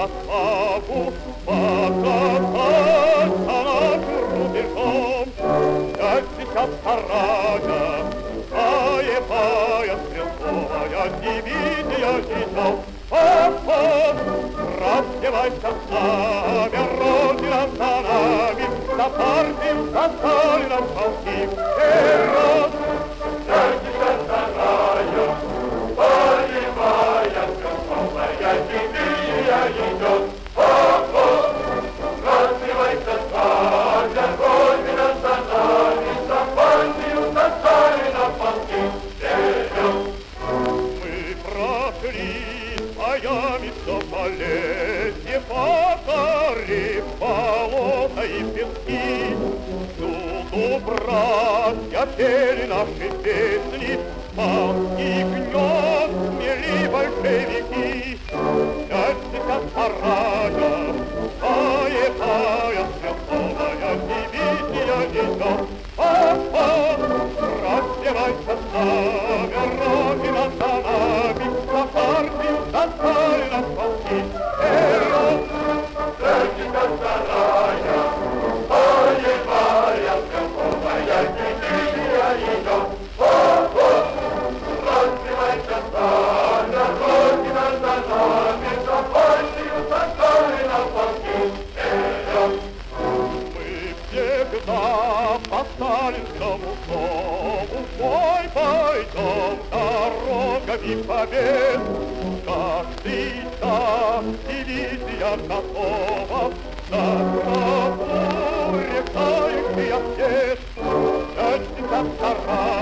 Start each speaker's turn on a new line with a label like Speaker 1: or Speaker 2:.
Speaker 1: заставу покататься над рубежом. 52-я боевая стрелковая дивизия идет. Раздевайся с нами, Родина за нами, за партию, за Сталина в полки. Вперед! 52-я боевая стрелковая дивизия идет. Раздевайся с нами, Родина за нами, за партию, за Сталина в полки. Вперед! Мы прошли боями все полезье, покорив болота и пески. Всюду, братья, пели наши песни, полки гнет смели большевики. 52-я боевая стрелковая дивизия идет. Раздевайся с нами, Родина за нами, за партию, за Сталина в полки. Вперед! 52-я боевая стрелковая дивизия идет. Раздевайся с нами, Родина за нами, за партию, за Сталина в полки. Вперед! Мы всегда по сталинскому слову в бой пойдем дорогами побед. Каждый час дивизия готова, за траву решающий ответ. 52-я